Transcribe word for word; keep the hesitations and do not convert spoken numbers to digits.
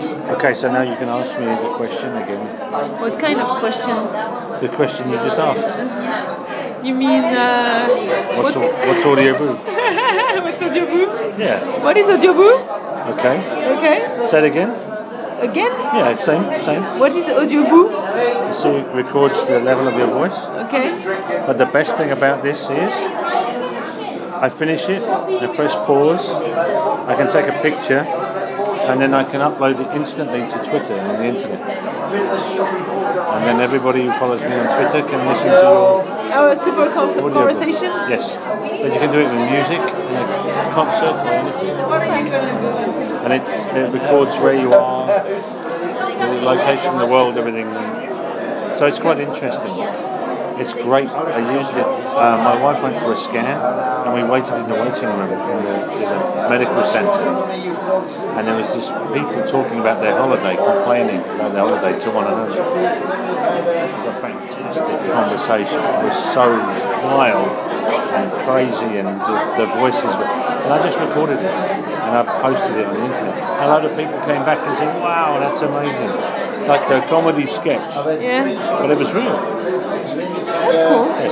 Okay, so now you can ask me the question again. What kind of question? The question you just asked. You mean uh, What's what? au- what's Audioboo? What's Audioboo? Yeah. What is Audioboo? Okay. Okay. Say it again. Again? Yeah, same, same. What is Audioboo? So it records the level of your voice. Okay. But the best thing about this is, I finish it, I press pause, I can take a picture, and then I can upload it instantly to Twitter on the internet. And then everybody who follows me on Twitter can listen to your Oh, a super con- audiobook. conversation? Yes. But you can do it with music, in a concert or anything. And it, it records where you are, the location in the world, everything. So it's quite interesting. It's great. I used it. Uh, my wife went for a scan, and we waited in the waiting room in the, in the medical centre. And there was just people talking about their holiday, complaining about their holiday to one another. It was a fantastic conversation. It was so wild and crazy, and the, the voices were. And I just recorded it, and I posted it on the internet. A load of people came back and said, "Wow, that's amazing." It's like a comedy sketch. Yeah. But it was real. That's cool.